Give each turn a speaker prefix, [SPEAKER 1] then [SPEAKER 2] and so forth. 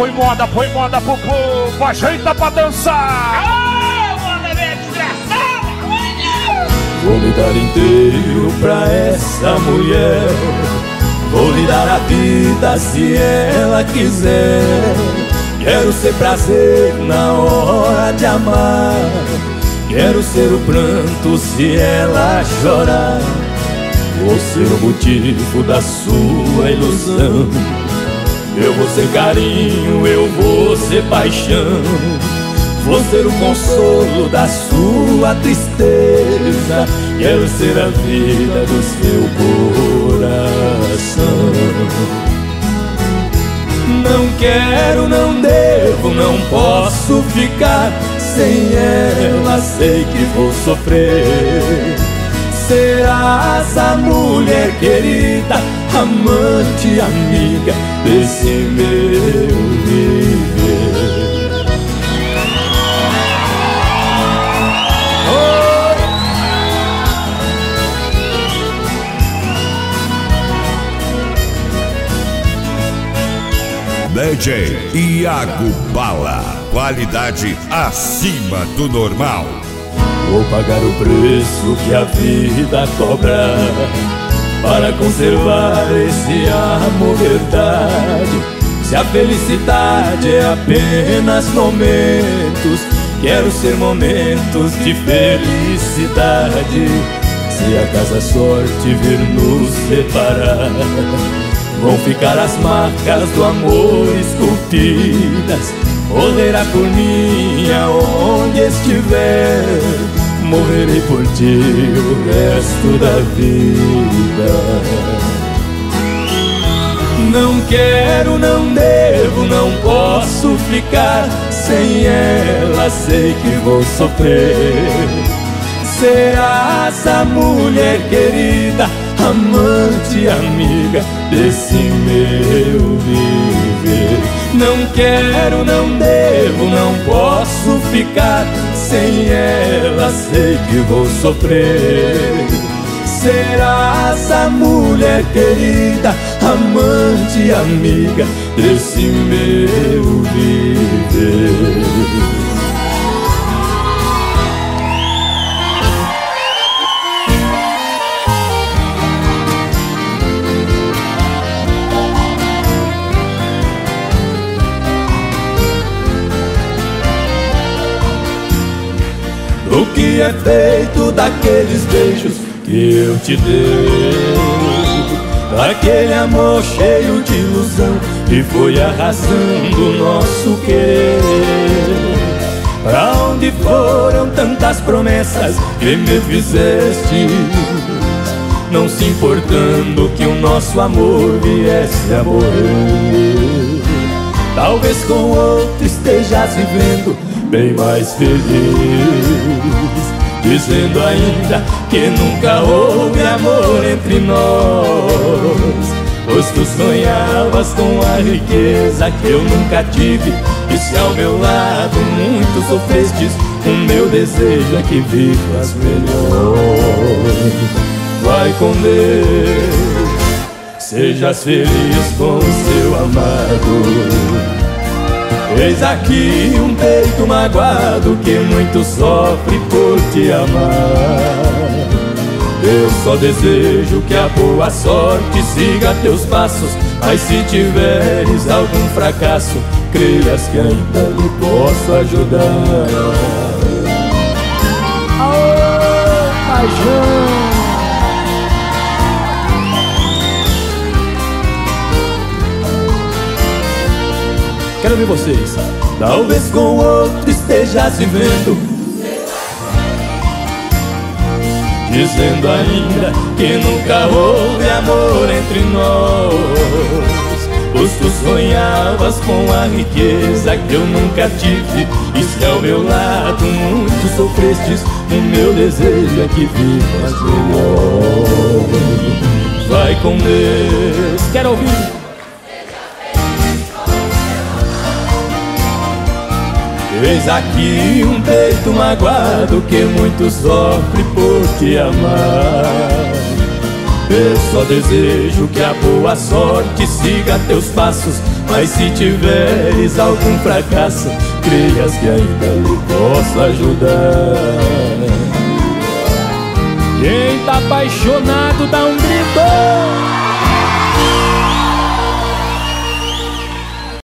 [SPEAKER 1] põe moda pro povo, ajeita pra dançar.
[SPEAKER 2] Moda minha desgraçada.
[SPEAKER 3] Vou me dar inteiro pra essa mulher, vou lhe dar a vida se ela quiser. Quero ser prazer na hora de amar, quero ser o pranto se ela chorar. Vou ser o motivo da sua ilusão, eu vou ser carinho, eu vou ser paixão. Vou ser o consolo da sua tristeza, quero ser a vida do seu coração. Não quero, não devo, não posso ficar sem ela, sei que vou sofrer. Serás a mulher querida, amante, amiga desse meu viver.
[SPEAKER 4] DJ Iago Bala, qualidade acima do normal.
[SPEAKER 3] Vou pagar o preço que a vida cobra para conservar esse amor verdade. Se a felicidade é apenas momentos, quero ser momentos de felicidade. Se acaso a sorte vir nos separar, vão ficar as marcas do amor esculpidas. Morrerá por mim aonde estiver, morrerei por ti o resto da vida. Não quero, não devo, não posso ficar sem ela, sei que vou sofrer. Serás a mulher querida, amante, amiga desse meu viver. Não quero, não devo, não posso ficar sem ela, sei que vou sofrer. Serás a mulher querida, amante, amiga desse meu viver. O que é feito daqueles beijos que eu te dei, daquele amor cheio de ilusão que foi a razão do nosso querer? Pra onde foram tantas promessas que me fizeste, não se importando que o nosso amor viesse a morrer? Talvez com outro estejas vivendo bem mais feliz, dizendo ainda que nunca houve amor entre nós. Pois tu sonhavas com a riqueza que eu nunca tive, e se ao meu lado muito sofrestes, o meu desejo é que vivas melhor. Vai com Deus, sejas feliz com o seu amado. Eis aqui um peito magoado que muito sofre por te amar. Eu só desejo que a boa sorte siga teus passos, mas se tiveres algum fracasso, creias que ainda lhe posso ajudar.
[SPEAKER 1] Aô, paixão!
[SPEAKER 3] Quero ver vocês. Talvez com outro estejas vivendo, dizendo ainda que nunca houve amor entre nós. Pois tu sonhavas com a riqueza que eu nunca tive, e se ao meu lado muito sofrestes, o meu desejo é que vivas melhor. Vai com Deus. Quero ouvir. Eis aqui um peito magoado que muito sofre por te amar. Eu só desejo que a boa sorte siga teus passos, Mas se tiveres algum fracasso, creias que ainda lhe posso ajudar. Quem tá apaixonado dá um grito.